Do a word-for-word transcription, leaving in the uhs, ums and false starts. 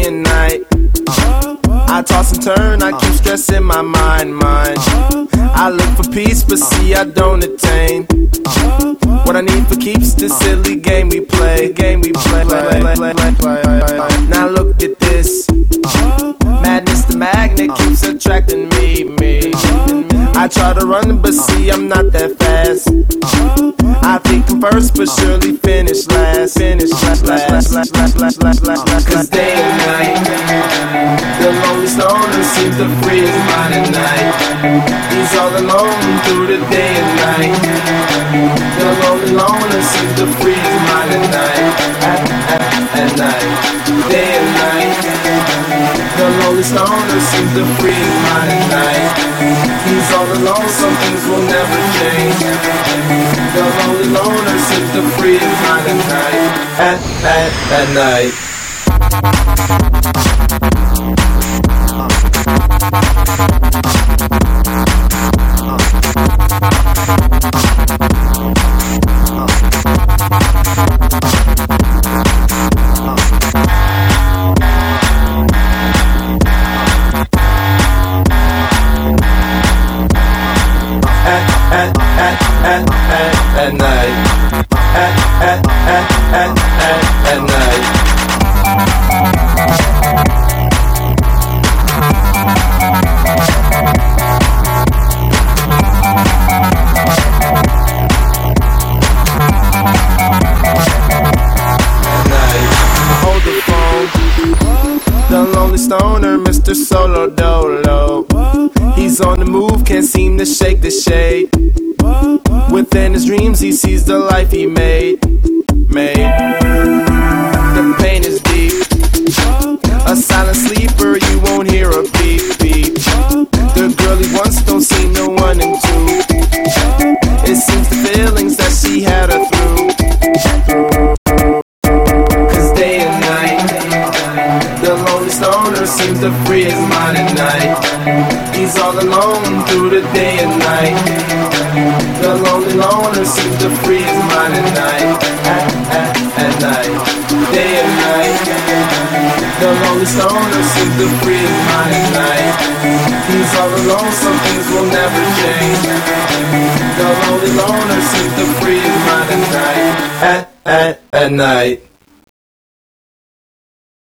and night. I toss and turn, I keep stressing my mind, mind. I look for peace, but see I don't attain. What I need for keeps this silly game we play. Game we play. Now look at this. Madness, the magnet keeps attracting me, me. I try to run, but see I'm not that fast. I think I'm first, but surely finish last. Finish last, last, last, last, last, last, last. Cause day and night, the lonely stoner seems to free his mind at night. He's all alone through the day and night. The lonely loner seems to free his mind at night. At, at, at night, day and night. The lonely stoner seems to free his mind at night. He's all alone, some things will never change. The lonely loner seems to free his mind at night. At, at, at night. At, at, at, at night. At, at, at, at, at, at night. Hold the phone. The lonely stoner, Mister Solo Dolo. He's on the move, can't seem to shake the shade. Within his dreams he sees the life he made. Made. The pain is deep. A silent sleeper, you won't hear a beep, beep. The girl he wants don't seem to one and two. It seems the feelings that she had her through. Cause day and night, the lonely stoner seems to free his mind at night. He's all alone through the day and night. The lonely loner seems to free his mind at night. At, at, at night, day and night. The lonely stoner seems to free his mind at night. He's all alone, some things will never change. The lonely loner seems to free his mind at night. At, at, at night.